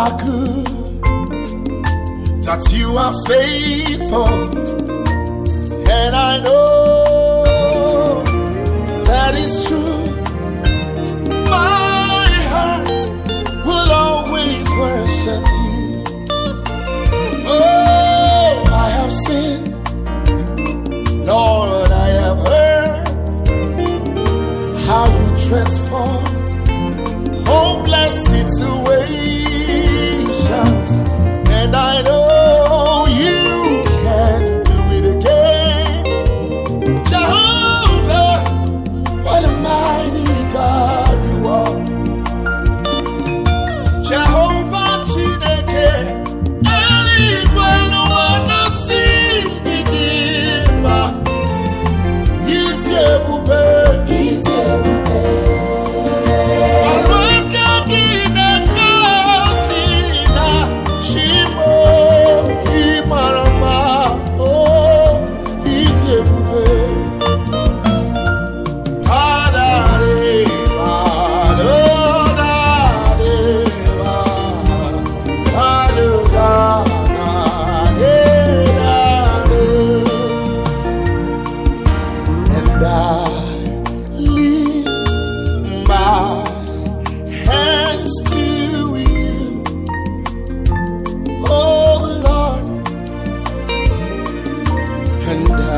are good, that you are faithful, and I know that is true. My heart will always worship you. Oh, I have sinned, Lord, I have heard how you transform hopeless situations, and I know you can do it again. Jehovah, what a mighty God you are. Jehovah Chineke, eluigwe n'ụwa si n'idimma, iti ebube. And